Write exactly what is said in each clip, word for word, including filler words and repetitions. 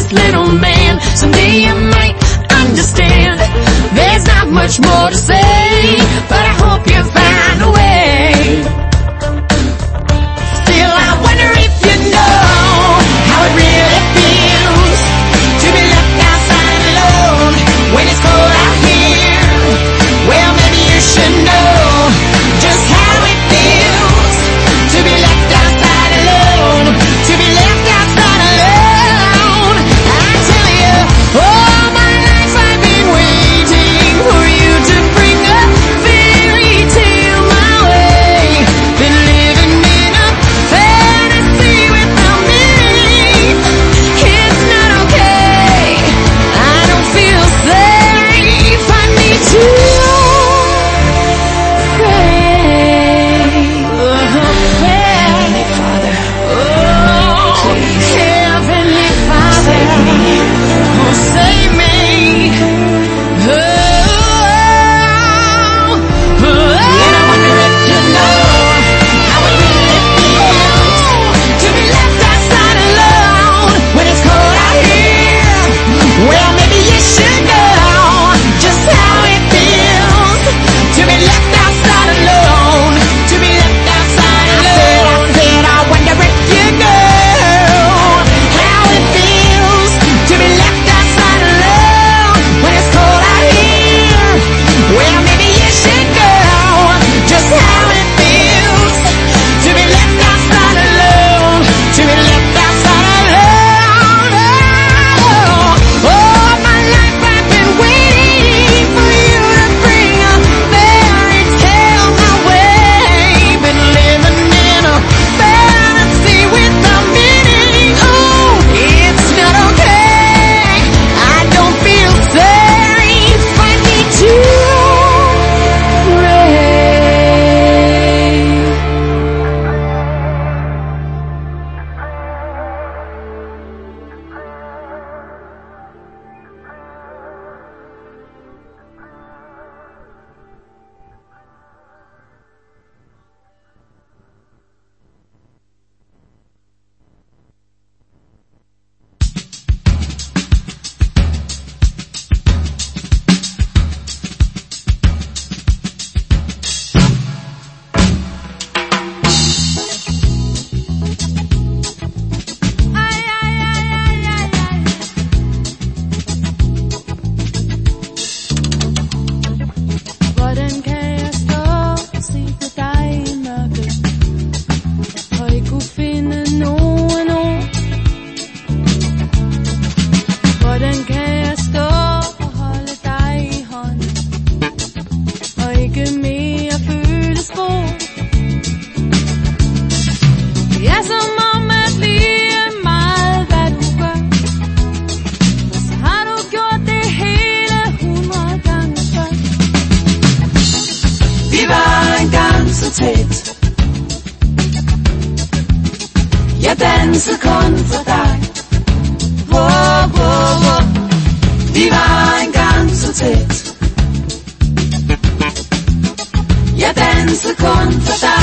this little man. Someday you might understand. There's not much more to say, but I hope you find a way. Still, I wonder if you know how it really feels to be left outside alone when it's cold out here. Well, maybe you should know just how it feels to be left outside alone, to be left outside alone. I tell you, all my life I've been waiting for you to bring a fairy tale my way. Been living in a fantasy without meaning. It's not okay, I don't feel safe, I need to save me. Oh, oh, and I wonder if you know how it really feels to be left outside alone when it's cold out here. Well, maybe you should know just how it feels to be left outside alone, to be left outside alone. I said, I wonder if you know how it feels to be left outside alone when it's cold out here. Well, maybe you should know just how it feels to be left outside alone, to be left outside alone. Oh, all my life I've been waiting for you to bring a fairy tale my way. Been living in a fantasy without meaning. Oh, it's not okay, I don't feel safe, I need to pray. Hvordan kan jeg stå og se på dig i mørket og ikke kunne finde nogen ord? Hvordan kan jeg stå og holde dig i hånden og ikke mere føle spor? Det er som om at lige meget hvad du gør, så har du gjort det hele hundrede gange før. Vi var engang så tæt, jeg dansede kun for dig. Wow, wow, wow. Vi var engang så tæt, jeg dansede kun for dig.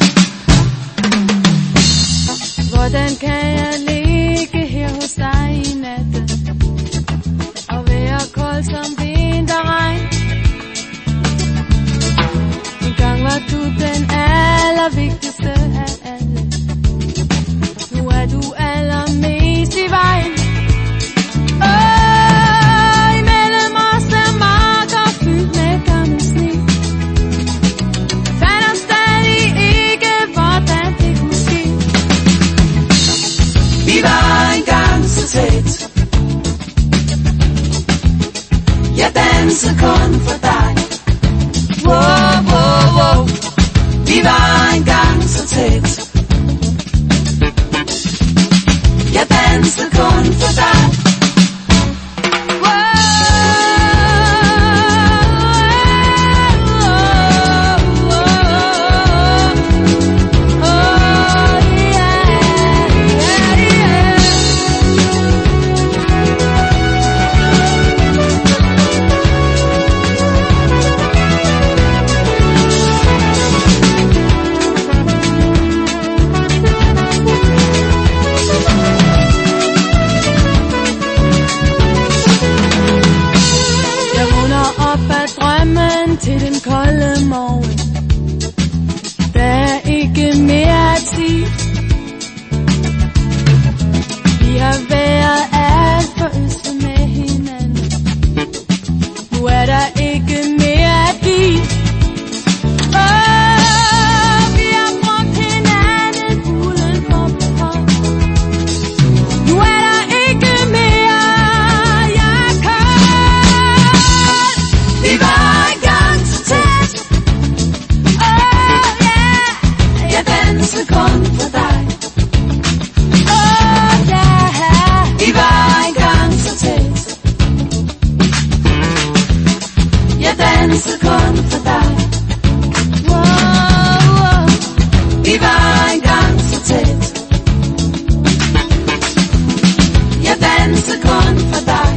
Hvordan kan jeg ligge her hos dig i natten og være kold som vinterregn? En gang var du den allervigtigste af alle. Nu er du allermest i vejen. Åh, imellem os er marker fyldt med gammel sne. Jeg fatter stadig ikke, hvordan det kunne ske. Vi var engang så tæt, jeg dansede kun for dig. Wow, wow, wow. Vi var engang så tæt, jeg dansede kun for dig. ikke mere at sige. Vi har været alt for øse med hinanden. Nu er der ikke mere at give. Åh, vi har brugt hinanden uden for behov. Nu er der ikke mere, jeg kan. Vi var engang så tæt. Åh, yeah, jeg danser kun for dig. Åh, yeah, vi var engang så tæt. Jeg danser kun for dig. Wow, wow. Vi var engang så tæt. Jeg danser kun for dig.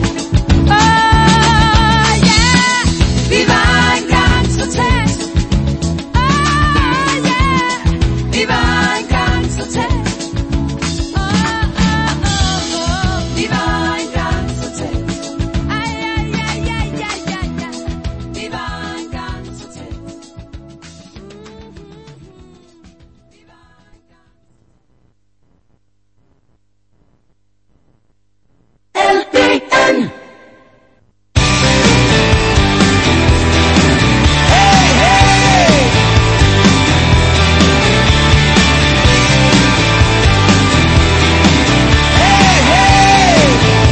Oh, yeah. Vi var engang så tæt. Oh, yeah. Vi var engang så tæt. Oh, oh, oh, oh. Vi var engang så tæt. Ay, ay, ay, ay, ay, ay, ay. Vi var engang så tæt. Vi var engang. L B N. Hey, hey. Hey, hey.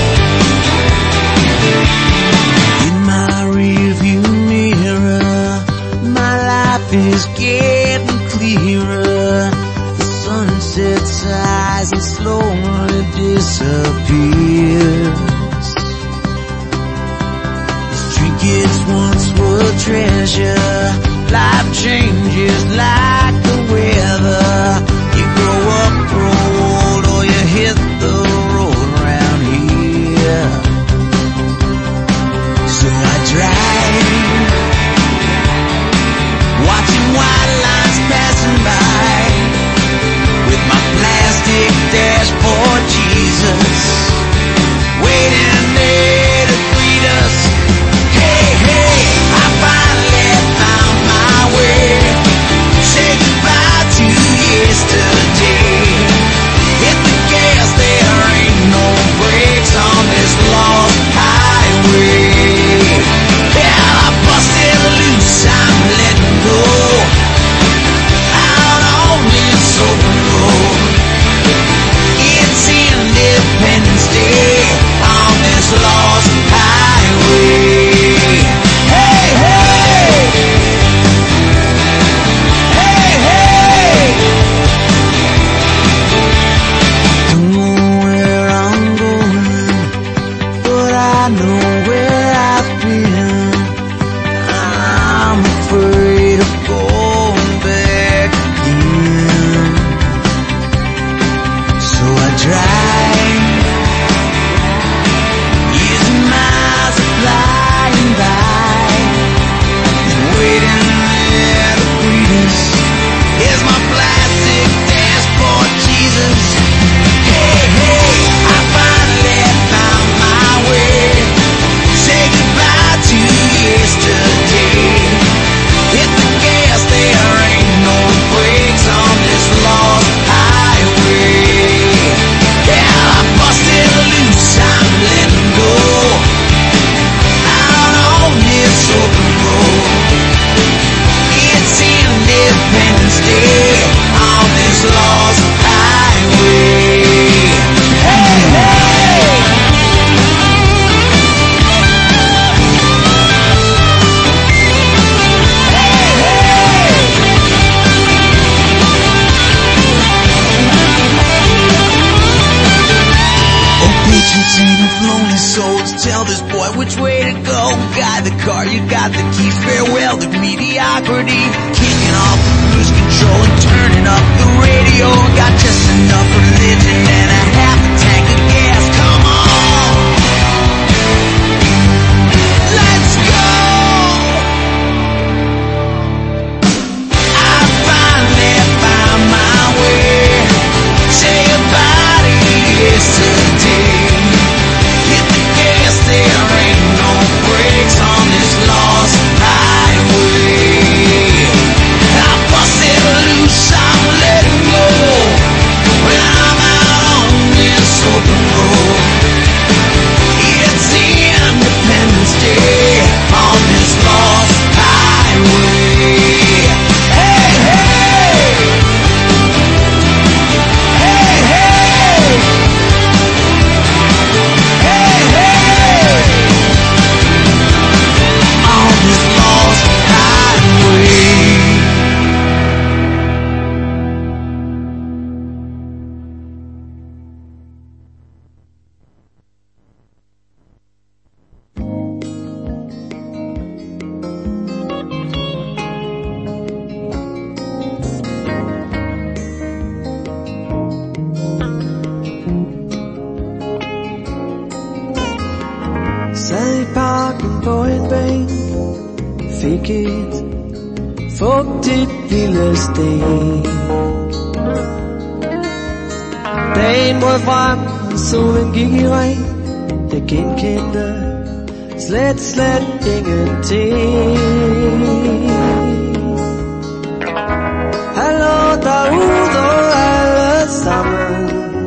In my rearview mirror, my life is getting clearer. The sunset sighs and slowly disappears. These trinkets once were treasure. Life changes like the weather. You grow up, grow old, or you hit the road around here. So I drive, watching white lines passing by, with my plastic dashboard Jesus waiting there to greet us. Hey, hey, I finally found my way. Say goodbye to yesterday. Hit the gas, there ain't no brakes on this lost highway. Yeah, I busted loose, I'm letting go out on this open road. It's Independence Day on this lost highway. Hey, hey. Hey, hey. Don't know where I'm going, but I know where I've been. I'm afraid of going back again. So I drive, using miles of flying by, and waiting there to greet us. Here's my plastic dashboard, Jesus. Hey, hey, I finally found my way. Say goodbye to yesterday. Hit the gas, there ain't no brakes on this lost highway. Yeah, I busted loose, I'm letting go out on this open road. It's Independence Day on this lost highway. Hey, hey. Hey, hey. Oh, patience ain't of lonely souls. Tell this boy which way to go. Guide the car, you got the keys. Farewell to mediocrity. Kicking off the cruise control and turning up the radio. Got just enough religion and a half a tank of gas. Come on, let's go. I finally found my way. Say goodbye to yesterday. Hit the gas, there ain't no brakes on this lost highway. I fik et fugtigt lille sten. Dagen mod frem, solen gik i regn. Jeg genkendte slet, slet ingenting. Hallo derude alle sammen.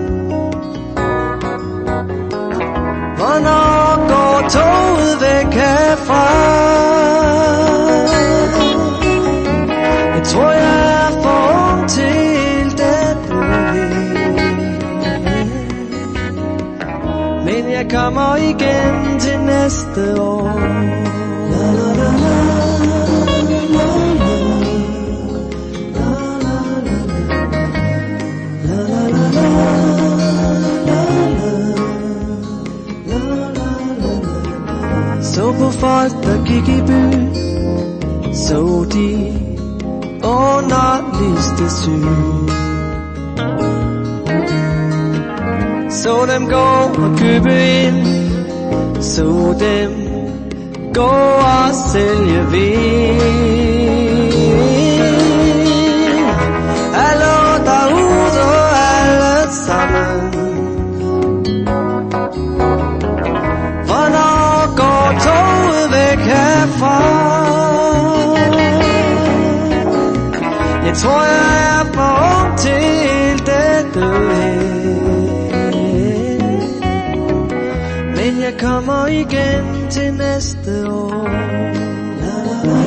Hvornår går toget væk herfra? Jeg tror jeg er for ung til det nu. Men jeg kommer igen til næste år. La, la, la, la, la, la, la, la. Så på folk, der gik i byen, så de underligste syn. Så dem gå og købe ind, så dem gå og sælge vin. Hallo derude alle sammen. Hvornår går toget væk herfra? Jeg tror jeg er for ung til dette her. Men jeg kommer igen til næste år. La, la,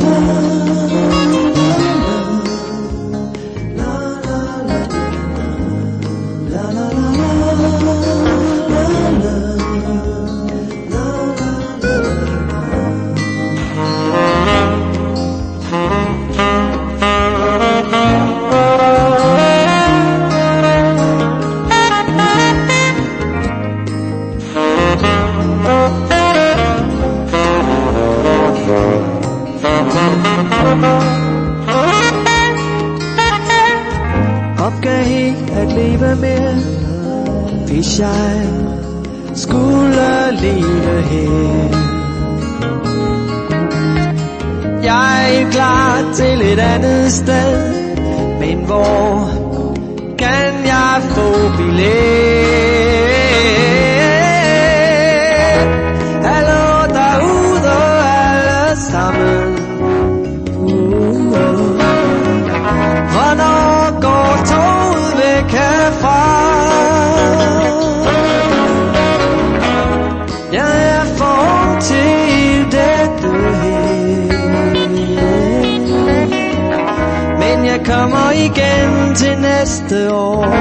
la, la, opgav helt at leve mere, hvis jeg skulle leve her. Jeg er klar til et andet sted, men hvor kan jeg få billet? Hallo derude alle sammen. Hvornår går toget væk herfra? Jeg er for ung til dette her. Men jeg kommer igen til næste år.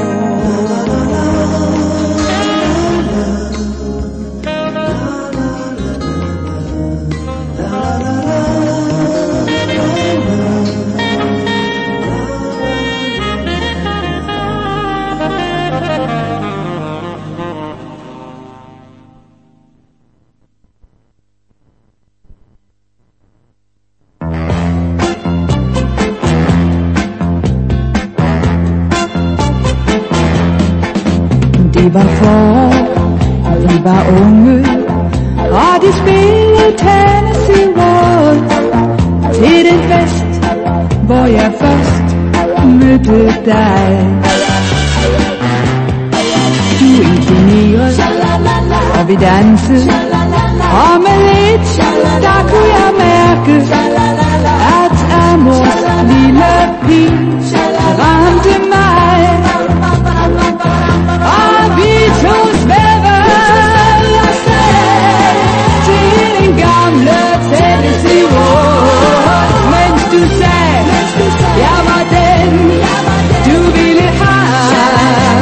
Det var forår, og vi var unge, og de spillede Tennessee Waltz til den fest, hvor jeg først mødte dig. Du imponerede, og vi dansede, og med lidt, der kunne jeg mærke, at amors lille pige ramte mig. Og vi to svævede afsted til den gamle Tennessee Waltz, mens du sagde, jeg var den, du ville have.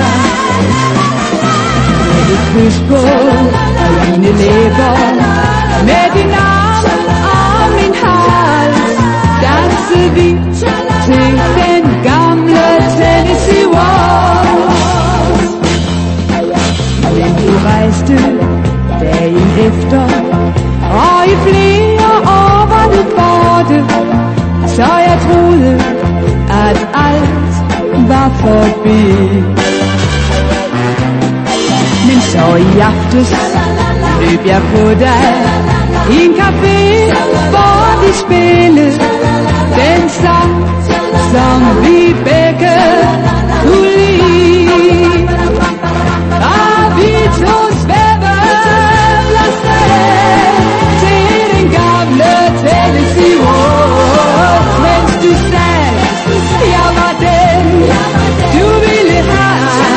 Med et kys på mine læber, med din arm om min hals, dansede vi til den gamle Tennessee Waltz. Men du rejste dagen efter, og i flere år var du borte, så jeg troede, at alt var forbi. Men så i aftes løb jeg på dig, i en café, hvor de spillede den sang, som vi begge kunne lide. Og vi to svævede afsted til den gamle Tennessee Waltz, mens du sagde, jeg var den, du ville have.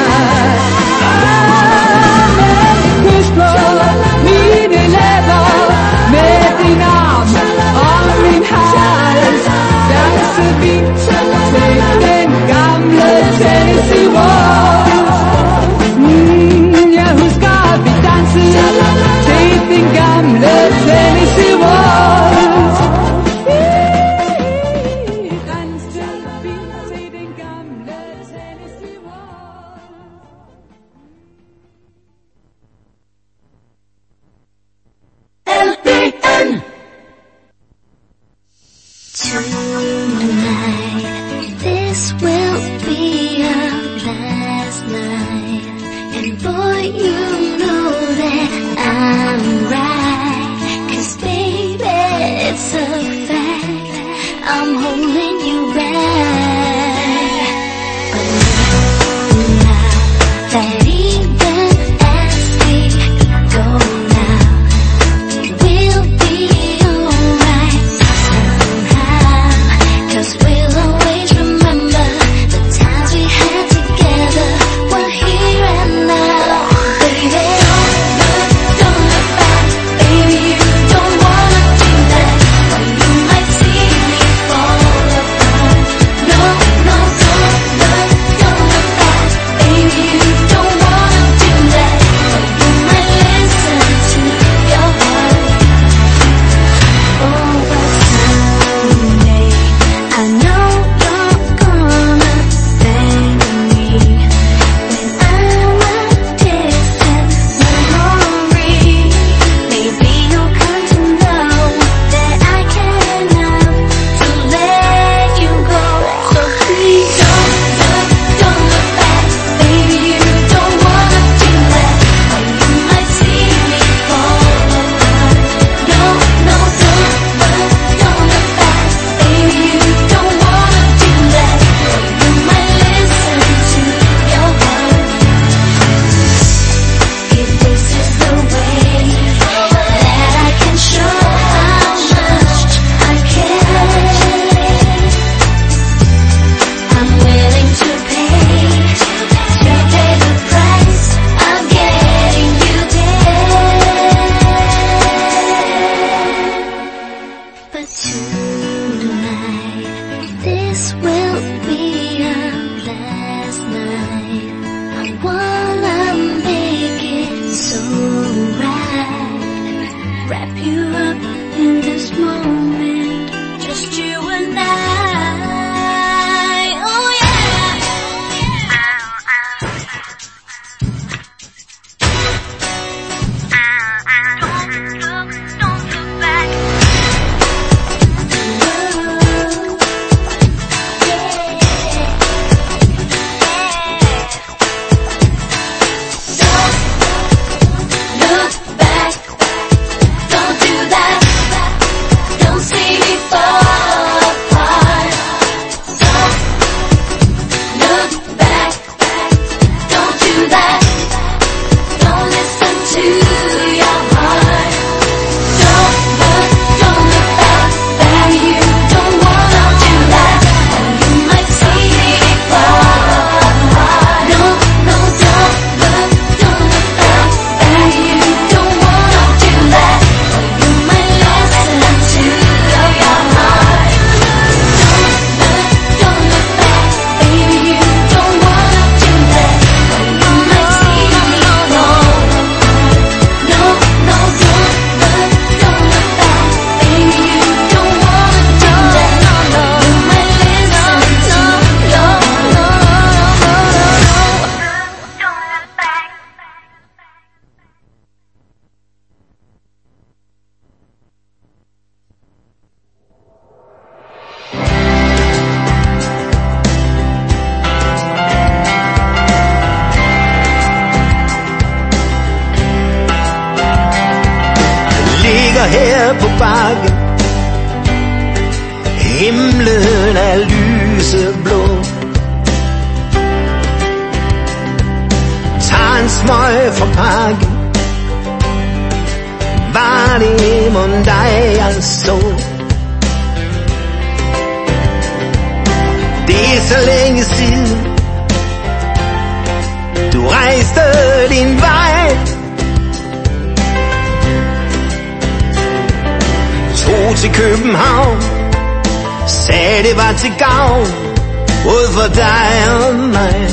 Kys på mine læber med din arm om min hals. Danse vi til den gamle Tennessee Waltz. Mm, jeg husker at vi dansede til den gamle Tennessee Waltz. Danse vi til den gamle Tennessee Waltz. L B N. Tonight, this will be our last night. And boy, you know that I'm right. 'Cause baby, it's a fact, I'm holding you back. But now, that even as we go now, we'll be alright somehow. 'Cause we'll always remember the times we had together. We're here and now, baby. på bakken. Himlen er lyseblå. Tag en smøg fra pakken. Var det mon dig jeg så? Det er så længe siden du rejste din vej. Tog til København, sagde det var til gavn, både for dig og mig.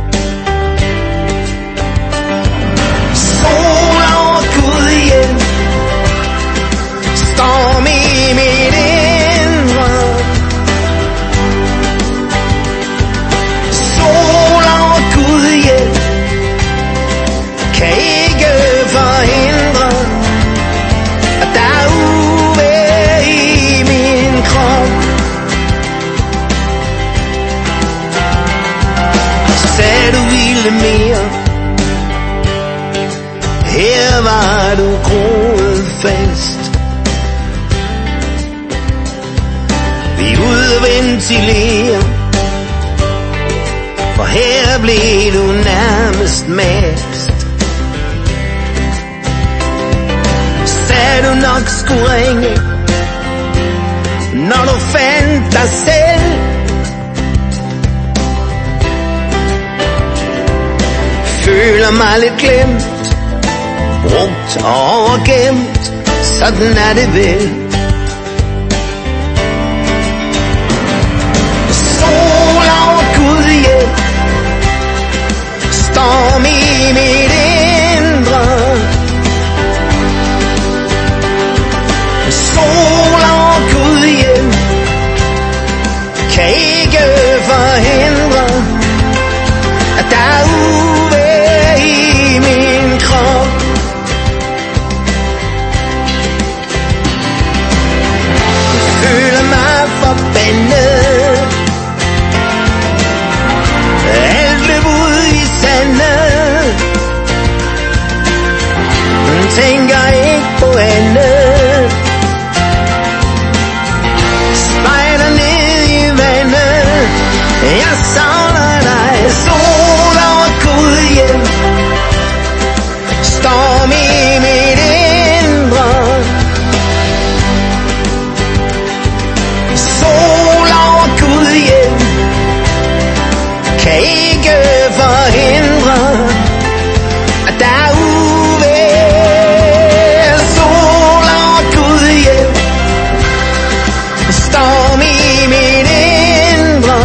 Sol over Gudhjem, storm i mit indre. Sol over Gudhjem, kan ikke forhindre, at der er uvejr i min krop. Sagde du ville mere, her var du groet fast. Vi udventilerer, for her blev du nærmest mast. Sagde du nok skulle ringe, når du fandt dig selv. Føler mig lidt glemt, brugt og overgemt, sådan er det vel. Sol over Gudhjem, storm i mit indre. Sol over Gudhjem, kan ikke forhindre, at der er uvejr i min krop. Føler mig forbandet, alt løb ud i sandet. Tænker ikke på andet, spejder ned i vandet. Jeg savner dig, sol over Gudhjem, storm i mit indre. Sol over Gudhjem, kan ikke forhindre, at der er uvejr. Sol over Gudhjem, storm i mit indre.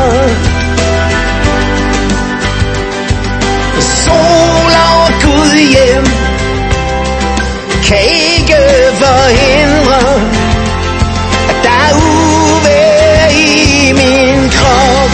Sol over Gudhjem, kan ikke forhindre, at der er uvejr i min krop.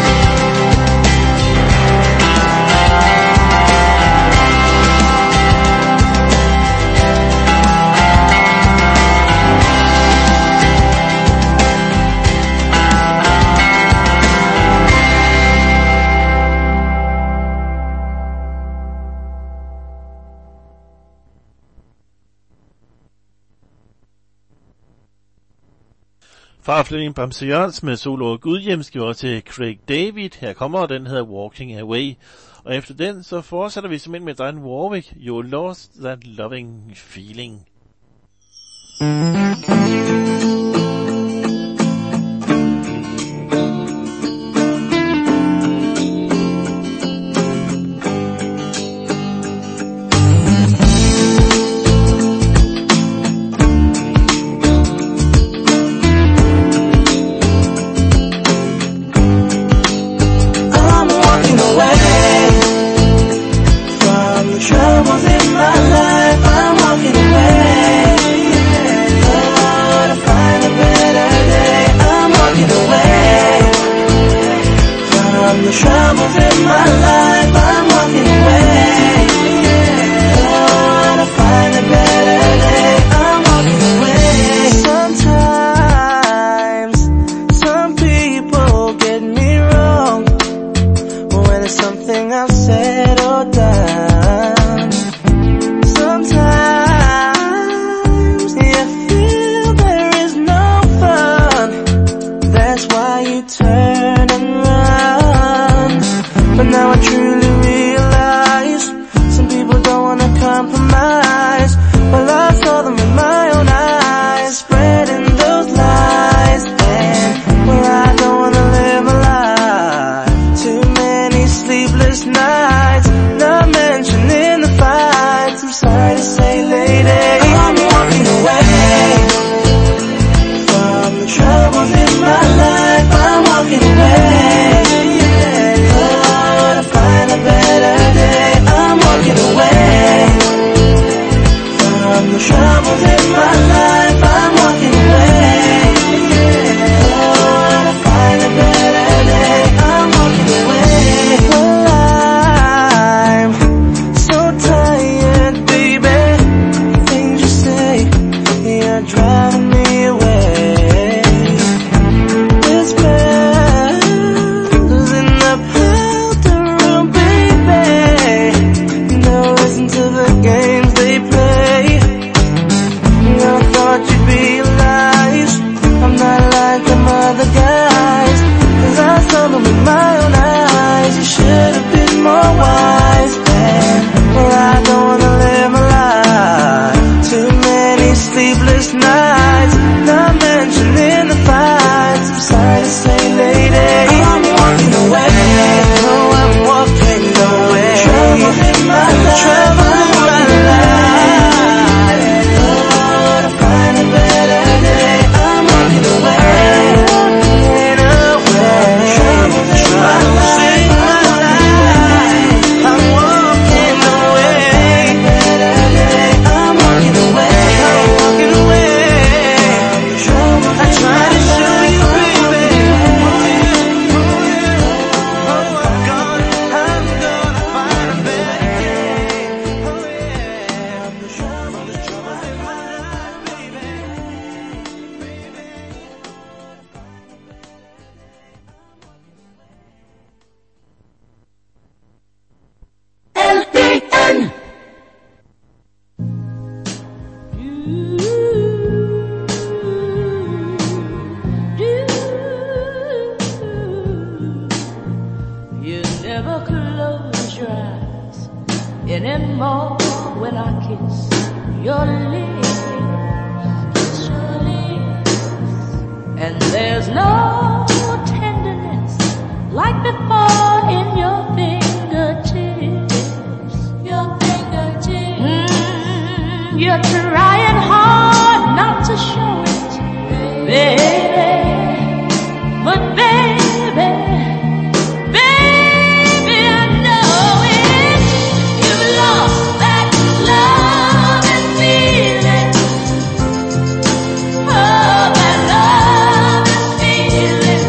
Fra Flemming Bamse Jørgensen med Sol over Gudhjem skal vi også til Craig David. Her kommer, og den hedder Walking Away. Og efter den, så fortsætter vi simpelthen med Dionne Warwick, You Lost That Loving Feeling. Troubles in my life, I'm walking away. Oh, to find a better day, I'm walking away. From the troubles in my life, I'm walking away. Oh, to find a better day, I'm walking away. Sometimes, some people get me wrong when it's something I've said or done. Sometimes you feel anymore when I kiss your lips, kiss your lips. And there's no tenderness like before in your fingertips, your fingertips. Mm, you're trying hard not to show it, baby, but baby, baby, I know it. You've lost that love and feeling. Oh, that love and feeling.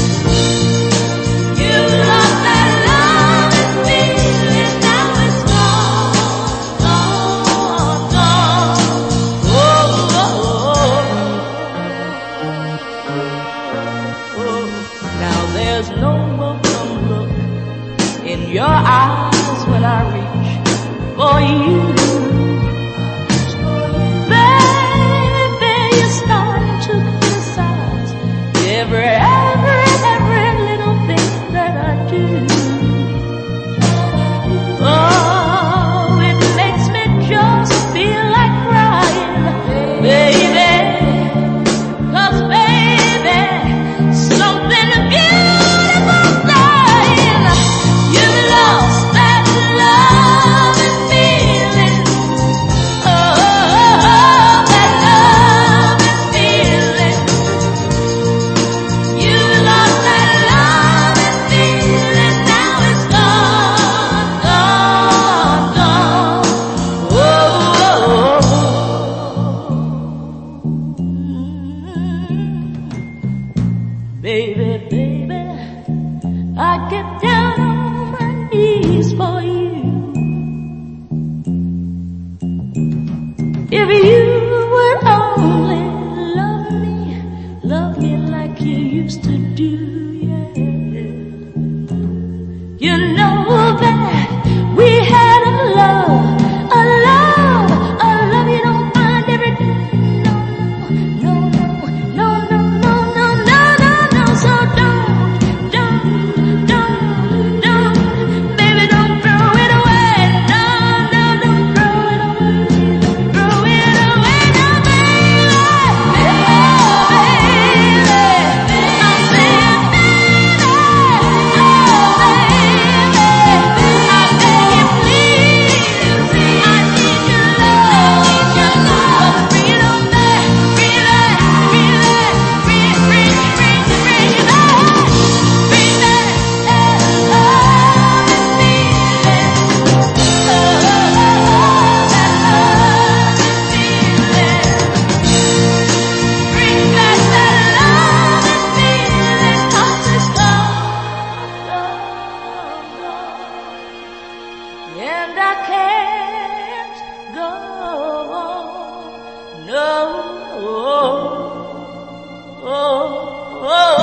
You've lost that love and feeling. Now it's gone, gone, gone. Oh, oh, oh, oh. Now there's no welcome look in your eyes when I reach for you. Baby, you're starting to criticize every, every, every little thing that I do. Oh, it makes me just feel like crying, baby. 'Cause baby, something beautiful's dying. You've lost that love and feeling. Oh, that love and feeling. You've lost that love and feeling. Now it's gone, gone, gone. Oh, baby, baby, I get down on my knees for you. If you would only love me, love me like you used to do, yeah. You know that we had a love, a love, a love you don't find every day. No, no, no, no, no, no, no, no, no. So don't, don't, don't, don't, baby, don't throw it away. No, no, don't throw it away. Don't throw it away, no, baby. Oh, baby, I'm saying, baby, oh, baby, I beg you, please, I need your love, your love. Bring it on back, bring it back, bring it back, bring it, bring it, bring it, bring it back, bring back that love and feeling. Oh, that love and feeling. Bring back that love and feeling. 'Cause it's gone, gone, gone. And I can't go on. No. Oh, oh, oh.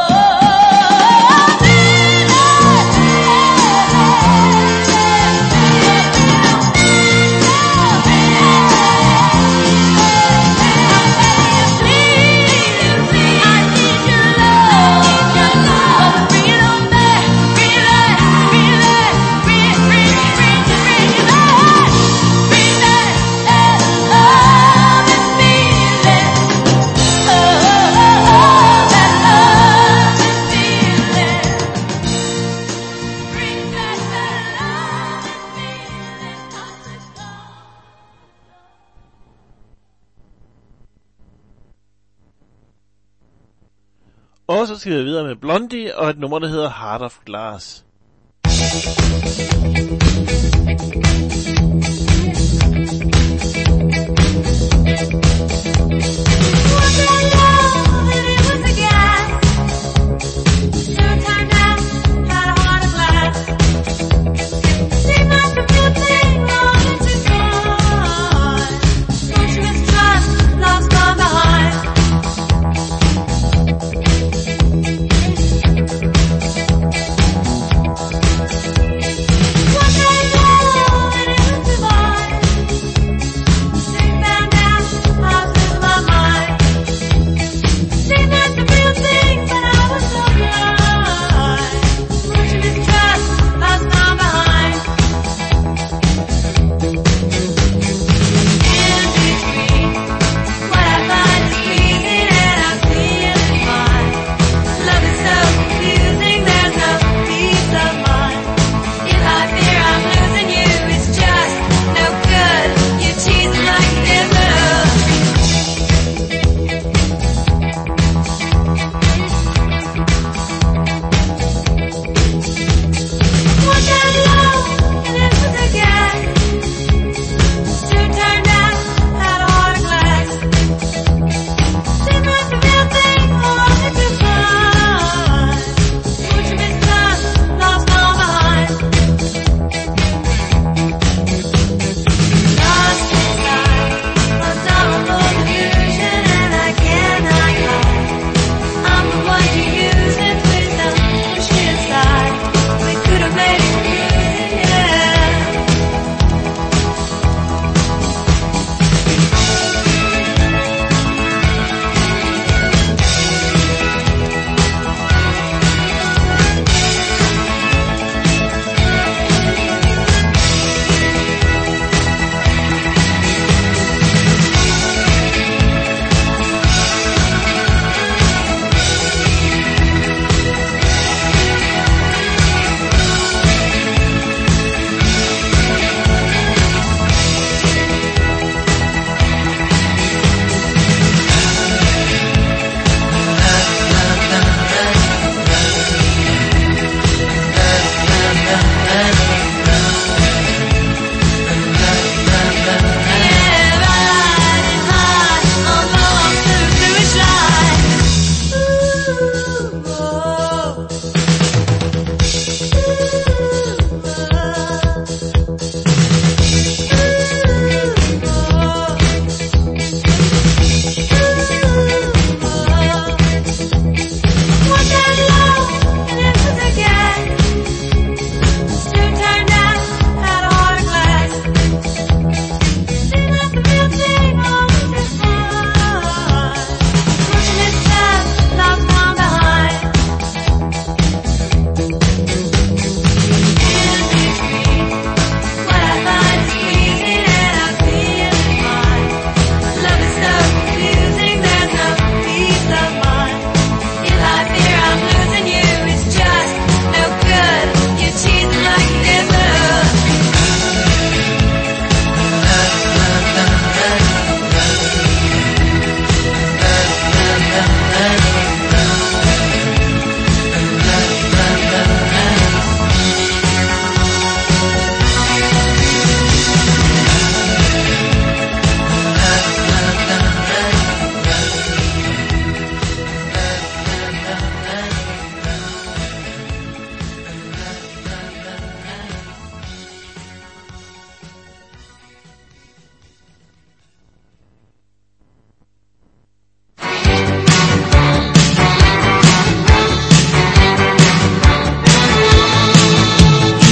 Og så skal vi videre med Blondie og et nummer, der hedder Heart of Glass. Take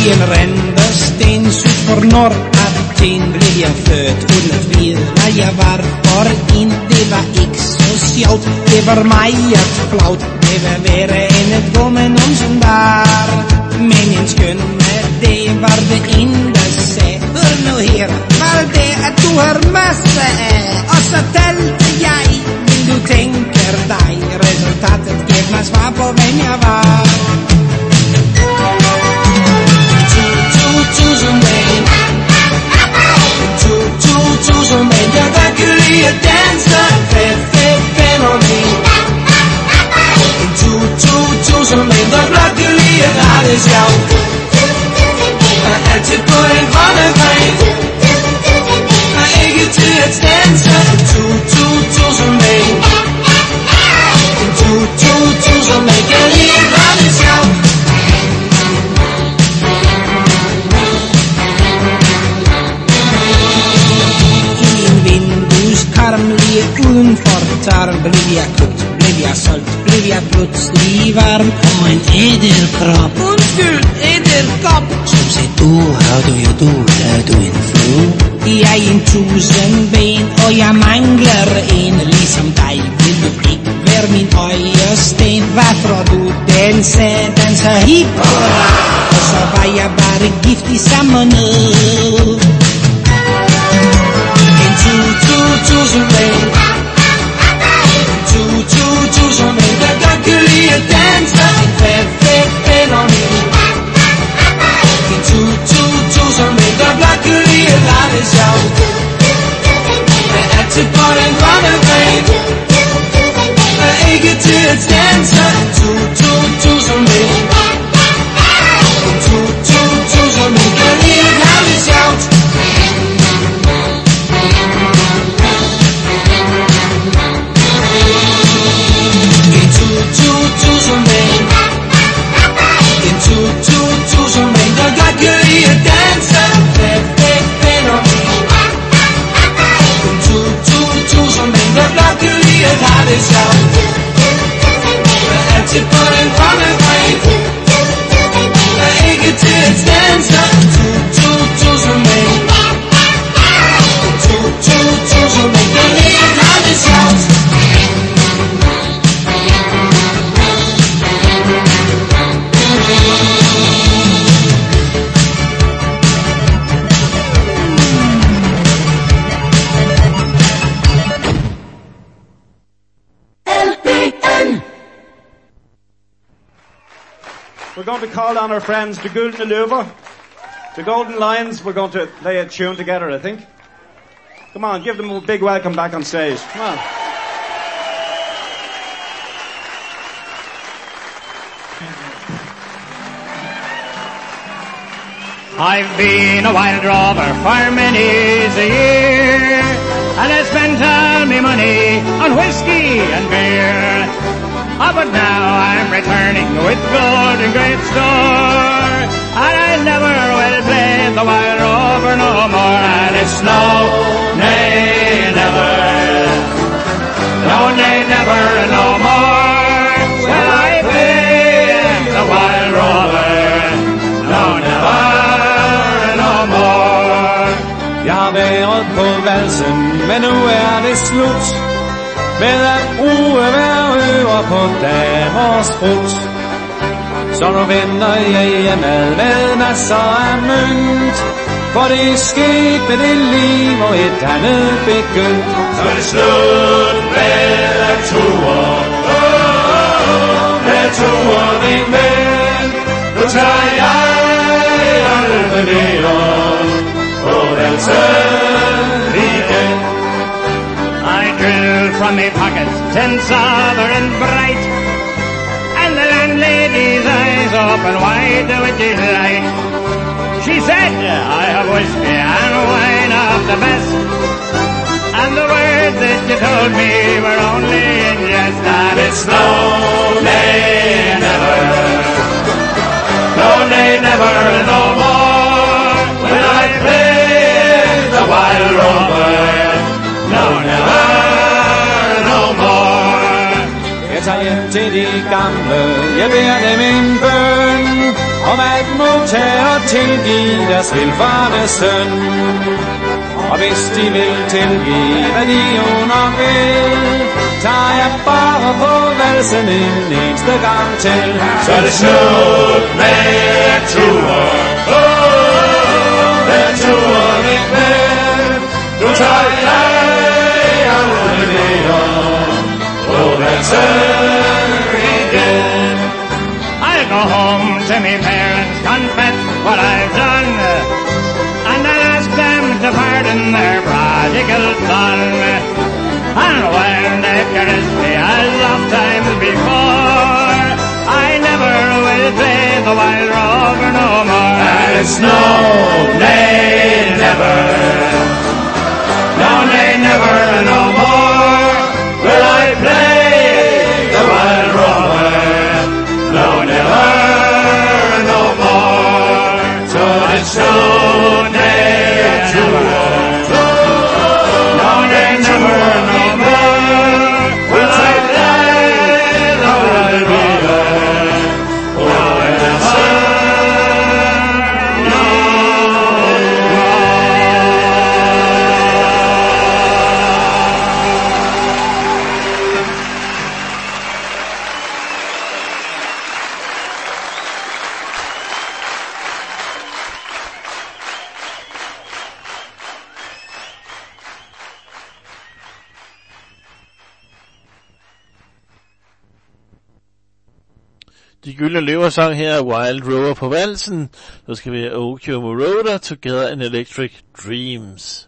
I en rendesten syd for Nord-Athen blev jeg født uden at vide, hvad jeg var for en. Det var ikke så sjovt, det var meget flaut. Det var værre end et gå med nogen som var. Men en skønne, det var det enda sag. Hør nu her, var det at du har masse af. Og så talte jeg, vil du tænker dig. Resultatet gav mig svar på hvem jeg var. Tusind dagen Tusind dagen Jeg godt kan lide at danse Fedt, fedt fænomen Tusind dagen Der blot kan lide at have det sjovt Og altid på den grønne gren Og ikke til at stanse Tusind dagen Tusind dagen Kan lide at have det sjovt Karm lige uden for tarm Blev jeg kogt, blev jeg solgt Blev jeg pludselig varm Og en ædelkrop Undskyld, ædelkop Som sagde du, how do you do, er du en flue? Jeg er en tusind ben Og jeg mangler en Ligesom dig vil du ikke være min øjesten Hvad tror du, den sagde, den sagde hip hurra Og så var jeg bare gift i samme nød Tusind dagen Tusind dagen Der godt kan lide at danse En fedt, fedt fænomen En tusind dagen Der blot kan lide at lade det sjovt Er altid på den grønne gren Er ikke til at danse Tusind dagen Tusind dagen Kan lide at lade det sjovt Tusind dagen En tusind dagen Der godt kan lide at danse Fedt, fedt fænomen En tusind dagen Der blot kan lide at have det sjovt Er altid på den grønne gren Er ikke til at danse Tusind dagen Tusind dagen Kan lide at have det sjovt We're going to call on our friends, the Golden Löver. The Golden Lions, we're going to lay a tune together, I think. Come on, give them a big welcome back on stage. Come on. I've been a wild rover for many a year, and I spent all my money on whiskey and beer. Oh, but now I'm returning with gold and great store, and I never will play the wild rover no more. And it's no, nay, never, no, nay, never, no more will I play the wild rover, no, never, no more. Jeg har været på valsen, men nu er det slut med at bruge hver øver på damers frut. Så nu vender jeg hjemme med masser af mønt, for det er sket med det liv og et andet begyndt. Så er det slut med at ture, med ture min ven. Nu tager jeg Alpeneren på valsen igen. I drew from my pocket ten sovereign bright, and the landlady's eyes open wide with delight. She said, I have whiskey and wine of the best, and the words that you told me were only in jest. And it's no, nay, never, no, nay, never, no more will I play the wild rover. No, never, no more. Jeg tager hjem til de gamle, jeg beder dem en bøn, om at modtage og tilgive deres velfarne søn. Og hvis de vil tilgive, hvad de under vil, tager jeg bare på valsen en eneste gang til. Så er det slut med turen. Åh, med turen ikke med. Nu tager jeg aldrig mere på valsen igen. I'll go home to me parents, confess what I've done, and I'll ask them to pardon their prodigal son. And when they caress me as oft times before, I never will play the wild rover no more. And it's no, nay, never, no, nay, never, no more will I play the wild rover. No, never, no more. So it's no, nay, never, no, nay, never, no more will I play the wild rover. No, never, no more. De Gyldne Løver sang her Wild Rover på valsen. Så skal vi have Okio Moroder, Together in Electric Dreams.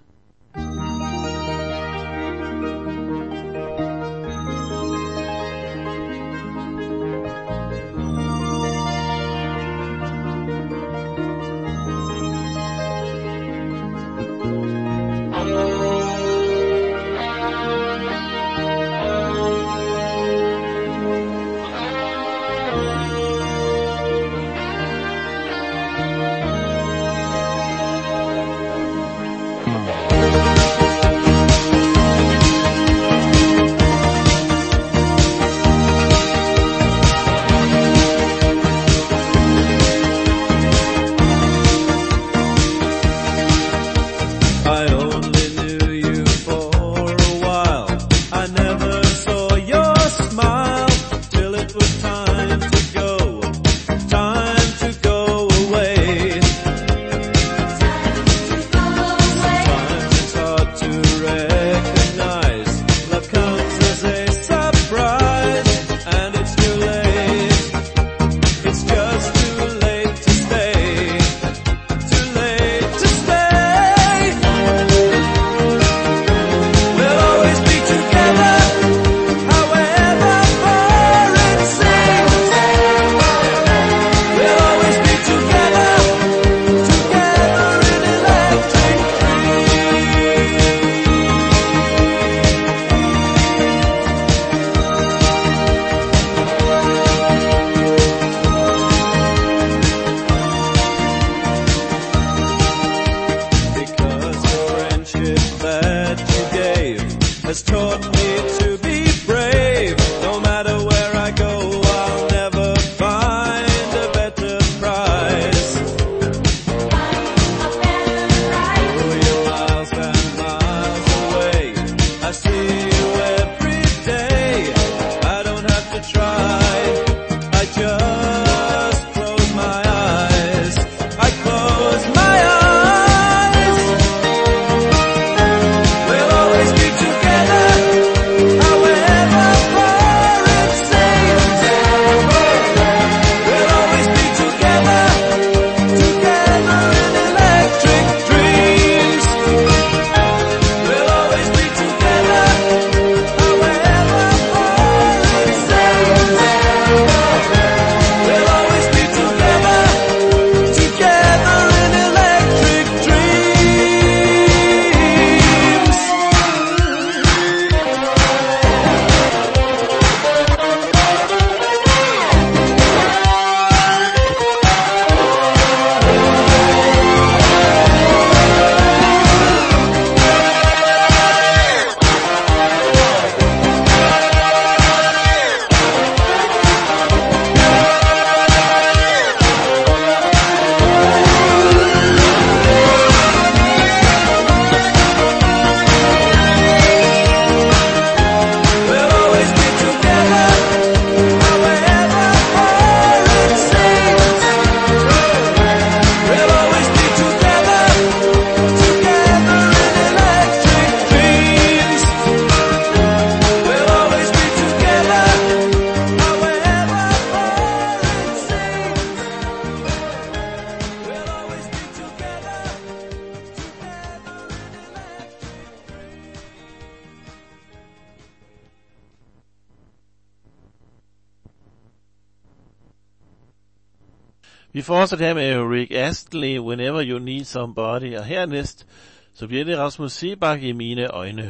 Vi fortsætter her med Rick Astley, Whenever You Need Somebody, og hernæst, så bliver det Rasmus Seebach i mine øjne.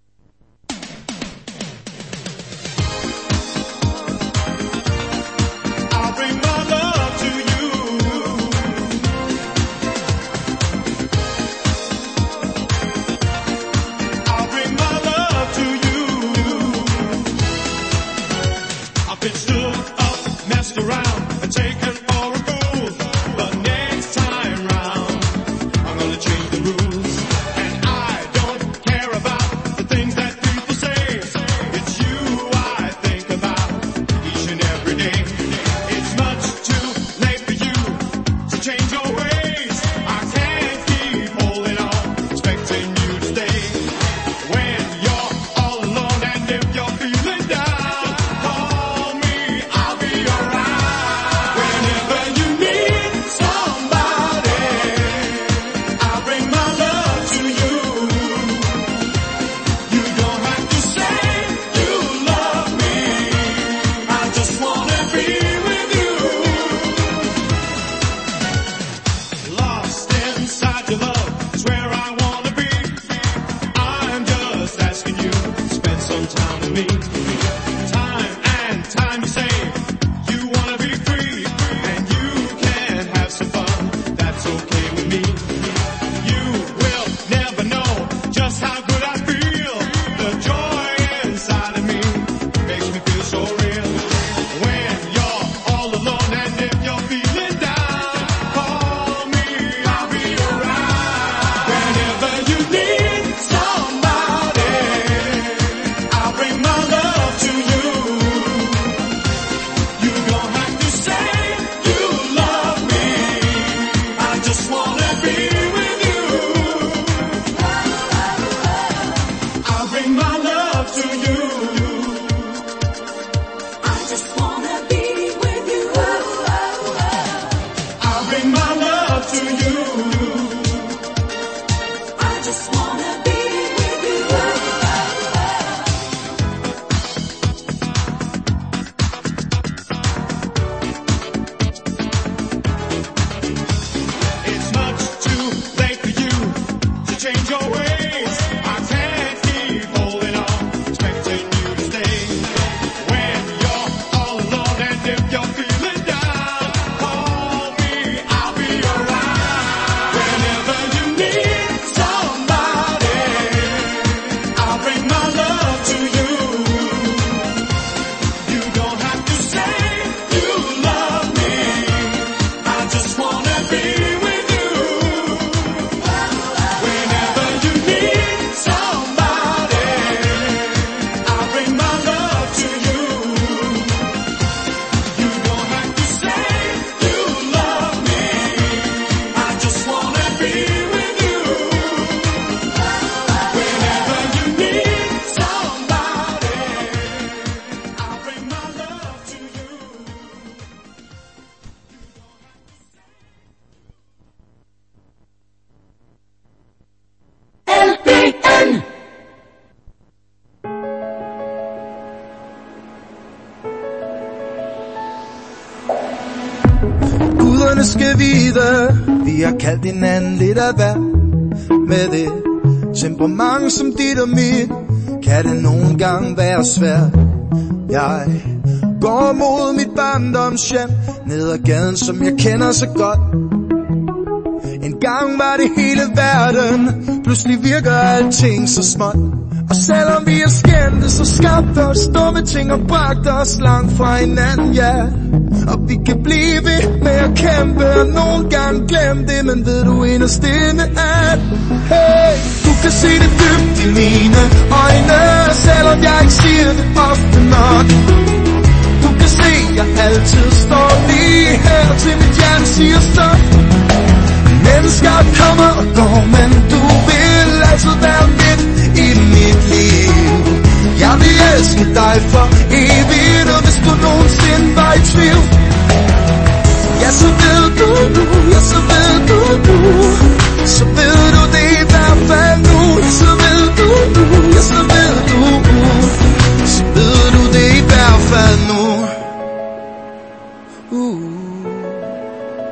Around and taken for a fool, but next time round I'm gonna change the rules, and I don't care about the things that people say. It's you I think about each and every day. It's much too late for you to change your ways. I can't keep holding on, expecting you to stay. When you're all alone and if you're feeling down, call me, I'll be around. Skal vide, vi har kaldt hinanden lidt af hver. Med det temperament som dit og mit, kan det nogle gange være svært. Jeg går mod mit barndomshjem, ned ad gaden som jeg kender så godt. En gang var det hele verden, pludselig virker alting så småt. Og selvom vi er skændte, så skabte os dumme ting og bragte os langt fra hinanden, ja. Og vi kan blive ved med at kæmpe, og nogle gange glemme det. Men ved du inderst inde, at hey, du kan se det dybt i mine øjne, selvom jeg ikke siger det ofte nok. Du kan se, jeg altid står lige her, til mit hjerte siger stop. Mennesker kommer og går, men du vil altid være midt i mit liv. Jeg vil elske dig for evigt, og hvis du nogensinde var i tvivl, ja, så ved du nu, ja, så ved du nu, så ved du det i hvert fald nu, ja, så ved du nu, ja, så ved du nu, så ved du det i hvert fald nu. Uh.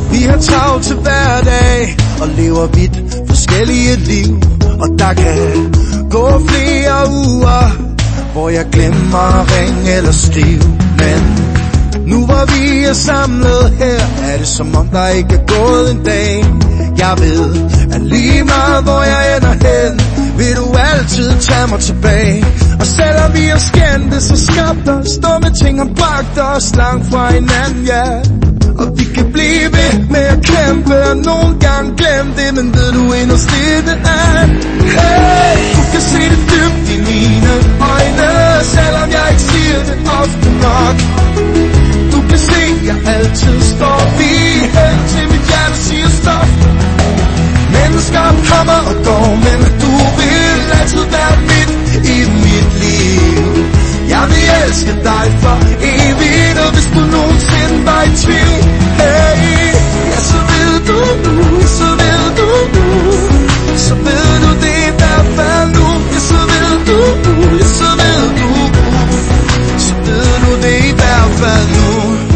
Vi har travlt til hverdag og lever vidt forskellige liv. Og der kan gå flere uger, hvor jeg glemmer at ringe eller skrive. Men nu hvor vi er samlet her, er det som om der ikke er gået en dag. Jeg ved, at lige meget hvor jeg ender hen, vil du altid tage mig tilbage. Og selvom vi har skændtes så skabt os, dumme ting har bragt os langt fra hinanden, ja. Og vi kan blive ved med at kæmpe, og nogle gange glemme det, men ved du inderst inde at hey, du kan se det dybt i mine øjne, selvom jeg ikke siger det ofte nok. Du kan se, jeg altid står lige hen til mit hjerte siger stop. Mennesker kommer og går, men du vil altid være midt i mit liv. Jeg vil elske dig for evigt, og hvis du nogensinde var i tvivl, hey, ja, så ved du nu, så ved du nu, så ved du det i hvert fald nu, ja, så ved du nu, ja, så ved du nu, så ved du det i hvert fald nu.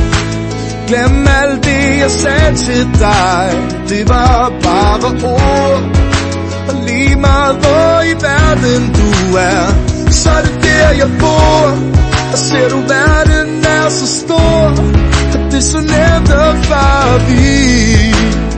Glem alt det jeg sagde til dig, det var bare ord. Og lige meget hvor i verden du er, så er det der jeg bor. Og ser du verden er så stor, at det er så nemt at fare vi.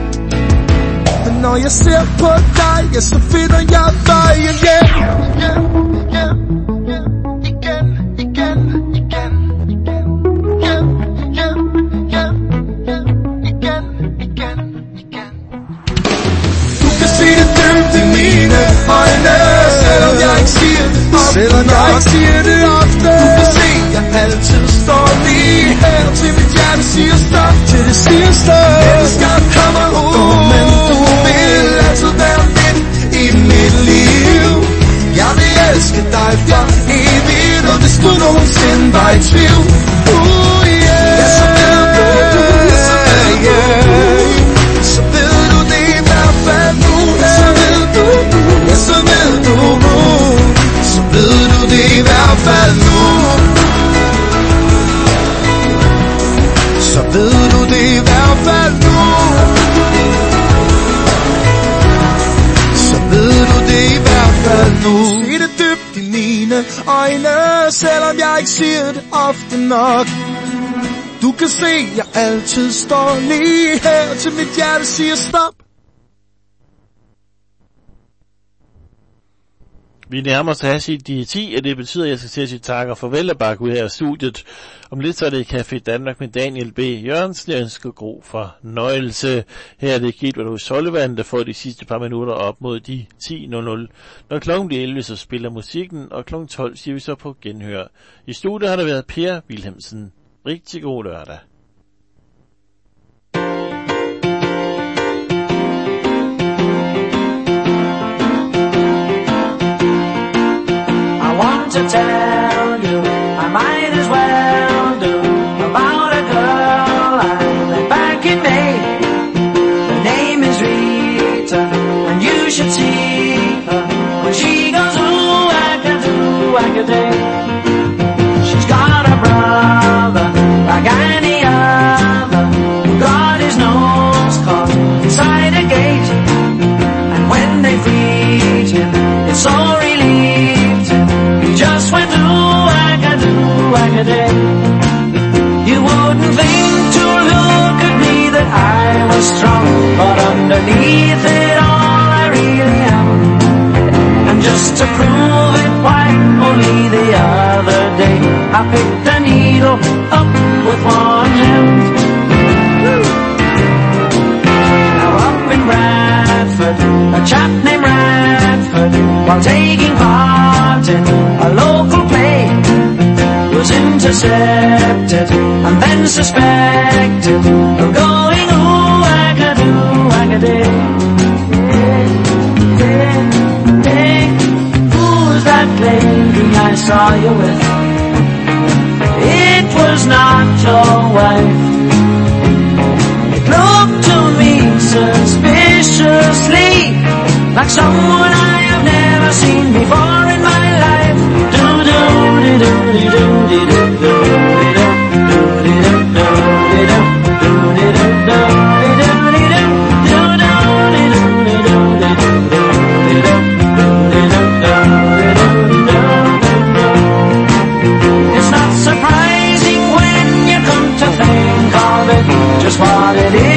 Men når jeg ser på dig, ja, så finder jeg vejen hjem. Igen, igen, igen, igen, igen, igen, igen, igen, igen, igen, igen. Du kan se det dybt i mine øjne, selvom jeg ikke siger det ofte. Selvom jeg ikke siger det ofte. Du kan se, jeg altid står lige her, til mit hjerte siger stop, til det siger stop. Mennesker kommer og går, men du vil altid være midt i mit liv. Jeg vil elske dig for evigt, og hvis du nogensinde var i tvivl, uh, yeah, ja, så ved du, ja, så ved du, så ved du det i hvert fald nu, ja, så ved du, ja, så ved du, så ved du det i hvert fald nu, så ved du det i hvert fald nu, så ved du det i hvert fald nu. Se det dybt i mine øjne, selvom jeg ikke siger det ofte nok. Du kan se, jeg altid står lige her, til mit hjerte siger stop. Vi nærmer os at sige de ti, og det betyder, at jeg skal til at sige tak og farvel og bakke ud her af studiet. Om lidt så er det Café Danmark med Daniel B. Jørgensen. Jeg ønsker god fornøjelse. Her er det Gilbert hos Sullivan, der får de sidste par minutter op mod de ti nul nul. Når klokken bliver elleve, så spiller musikken, og klokken tolv siger vi så på genhør. I studiet har der været Per Wilhelmsen. Rigtig god lørdag. I want to tell you, I might as well do, about a girl I met back in May. Her name is Rita, and you should see her when she goes ooh, I can do, I can do. She's got a brother like any other, who got his nose caught inside a gate, and when they freed him, it's so relieved him. He just went do, I can do, I can do. You wouldn't think to look at me that I was strong, but underneath it all I really am. And just to prove it, why, only the other day I picked a needle up with one hand. Now up in Bradford, a chap named Radford, while taking part in a local play, was intercepted and then suspected of going ooh, wackadoo, wackaday. Hey, hey, who's that lady I saw you with? It was not your wife. It looked to me suspiciously like someone I have never seen before in my life. Do do do do do do do do do do do do do do do do do do. what it